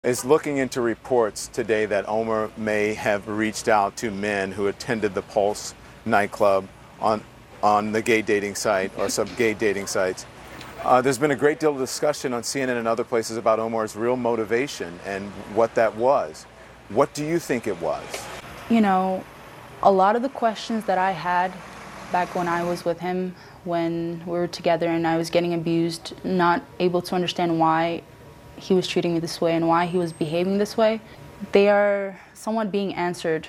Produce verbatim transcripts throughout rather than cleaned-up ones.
is looking into reports today that Omar may have reached out to men who attended the Pulse nightclub on on the gay dating site or some gay dating sites. Uh, there's been a great deal of discussion on C N N and other places about Omar's real motivation and what that was. What do you think it was? You know, a lot of the questions that I had back when I was with him, when we were together and I was getting abused, not able to understand why he was treating me this way and why he was behaving this way, they are somewhat being answered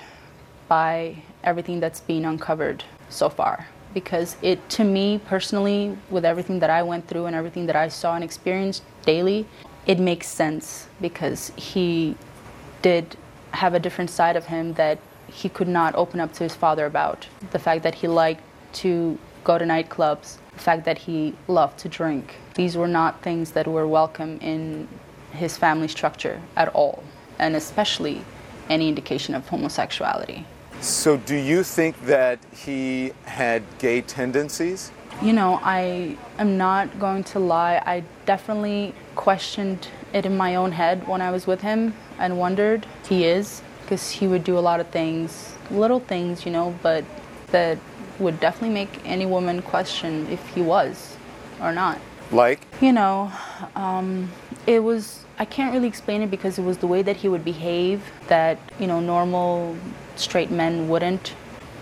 by everything that's being uncovered so far. Because it, to me personally, with everything that I went through and everything that I saw and experienced daily, it makes sense because he did have a different side of him that he could not open up to his father about. The fact that he liked to go to nightclubs, the fact that he loved to drink. These were not things that were welcome in his family structure at all, and especially any indication of homosexuality. So do you think that he had gay tendencies? You know, I am not going to lie. I definitely questioned it in my own head when I was with him and wondered he is, because he would do a lot of things, little things, you know, but that would definitely make any woman question if he was or not. Like? You know, um, it was, I can't really explain it because it was the way that he would behave that, you know, normal straight men wouldn't.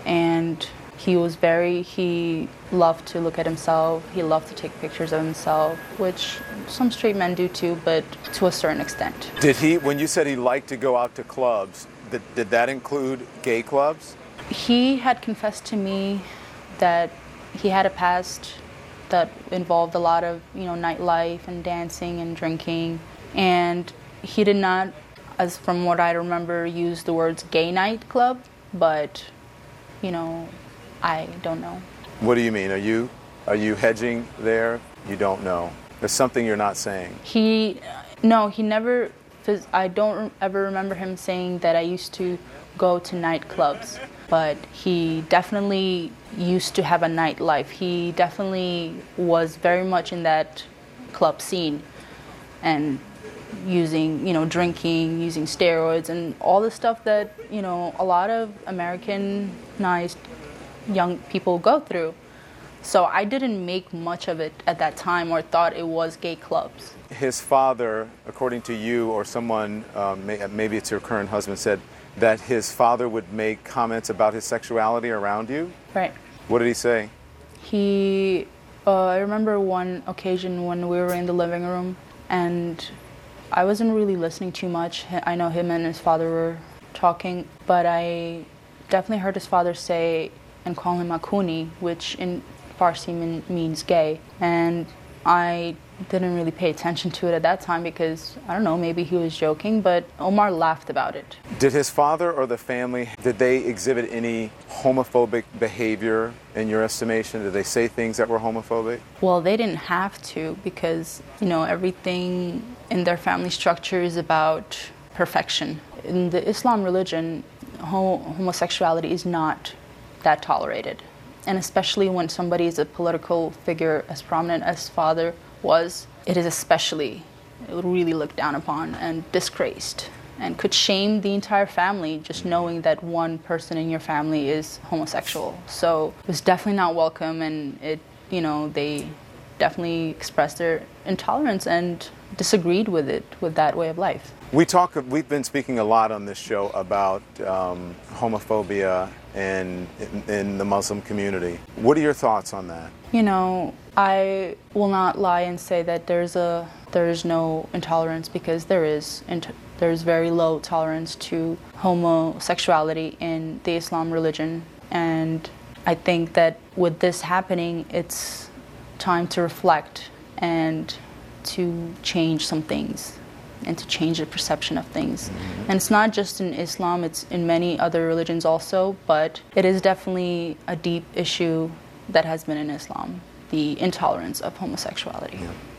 And he was very, he loved to look at himself, he loved to take pictures of himself, which some straight men do too, but to a certain extent. Did he, when you said he liked to go out to clubs, did, did that include gay clubs? He had confessed to me that he had a past that involved a lot of, you know, nightlife and dancing and drinking. And he did not, as from what I remember, use the words gay nightclub, but, you know, I don't know. What do you mean? Are you are you hedging there? You don't know. There's something you're not saying. He, no, he never, I don't ever remember him saying that I used to go to nightclubs, but he definitely used to have a nightlife. He definitely was very much in that club scene and using, you know, drinking, using steroids and all the stuff that, you know, a lot of Americanized young people go through. So I didn't make much of it at that time or thought it was gay clubs. His father, according to you or someone, um, may, maybe it's your current husband, said that his father would make comments about his sexuality around you? Right. What did he say? He, uh, I remember one occasion when we were in the living room and I wasn't really listening too much. I know him and his father were talking, but I definitely heard his father say and call him Akuni, which in Farsi mean, means gay. And I didn't really pay attention to it at that time because, I don't know, maybe he was joking, but Omar laughed about it. Did his father or the family, did they exhibit any homophobic behavior in your estimation? Did they say things that were homophobic? Well, they didn't have to because, you know, everything in their family structure is about perfection. In the Islam religion, ho- homosexuality is not that tolerated. And especially when somebody is a political figure as prominent as father was, it is especially really looked down upon and disgraced and could shame the entire family just knowing that one person in your family is homosexual. So it was definitely not welcome, and it, you know, they definitely expressed their intolerance and disagreed with it, with that way of life. We talk, we've been speaking a lot on this show about um, homophobia in, in, in the Muslim community. What are your thoughts on that? You know, I will not lie and say that there's a there is no intolerance, because there is. There's very low tolerance to homosexuality in the Islam religion, and I think that with this happening, it's time to reflect and to change some things and to change the perception of things. Mm-hmm. And it's not just in Islam, it's in many other religions also, but it is definitely a deep issue that has been in Islam, the intolerance of homosexuality. Yeah.